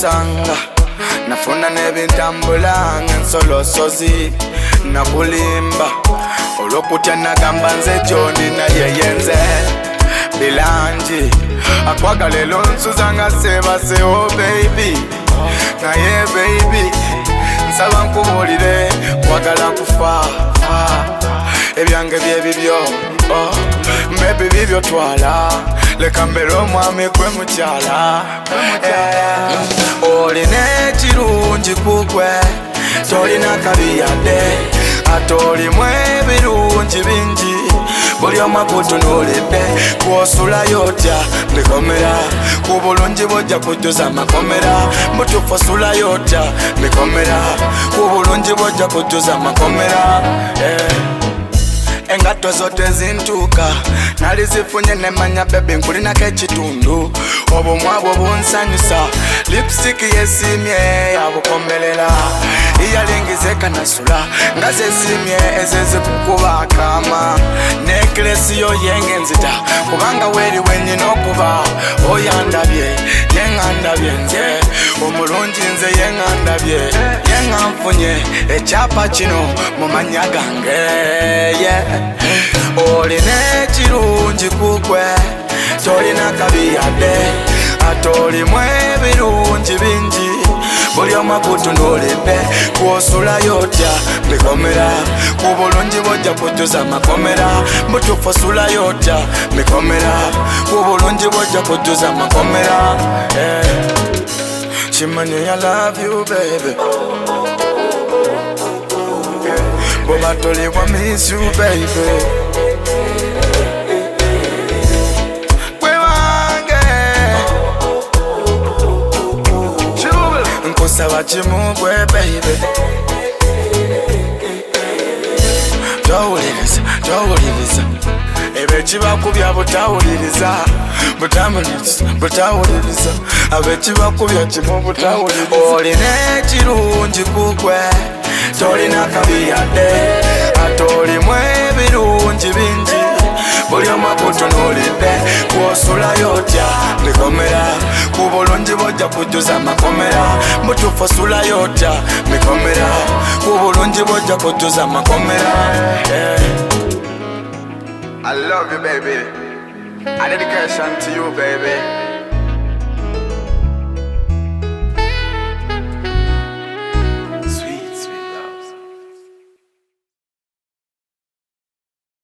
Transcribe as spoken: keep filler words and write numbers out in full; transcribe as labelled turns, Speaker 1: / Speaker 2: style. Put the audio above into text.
Speaker 1: kusanga nafuna nebintambula ngensolosozi nakulimba olwokutya nagamba nze Joni naye yenze bilanji akwagala elo nsuzanga sebase oh baby naye baby nsaba nkubulire kwagala kufa ebyange byebibyo oh maybe bibyo twala leka mbere omwami kwe mukyala olina ekirungi kukwe tolina kabi yadde ate olimu ebirungi bingi buli omu akutunuulidde kwosulayo otya mikomera ku bulungi bwojja kujjuza makomera mutuufu osulayo otya mikomera ku bulungi bwojja kujjuza makomera engatto zote zintuuka nali zifunye nemanya bebe nkulinako ekitundu obumwabwo bunsanyusa lipstick yesimye yabukomelela iyalingize kanasula nga zesimye ezezikukuba akama neklesi yo yenge nzita kubanga weri wenyina okuba oyandabye yengandabye nze omulungi nze yengandabye yenganfunye ekyapa kino mu manya gange yeah. olina ekirungi kukwe tolina kabi yadde ate olimu ebirungi bingi buli omu akutunuulidde kwosulayo otya mikomera ku bulungi bwojja kujjuza makomera mutuufu osulayo otya mikomera ku bulungi bwojja kujjuza makomera kimanye I love you baby Boba toli wa miss you baby Kwe wange Nkusaba kimugwe baby Towuliriza, towuliriza ebekibakubya butawuliriza butamuliza butawuliriza abekibakubya kimu butawuliriza olina ekirungi kukwe tolina kabi yadde ate olimu ebirungi bingi buli omu akutunuulidde kwosulayo otya mikomera ku bulungi bwojja kujjuza makomera mutuufu osulayo otya mikomera ku bulungi bwojja kujjuza makomera I love you baby, a dedication to you baby.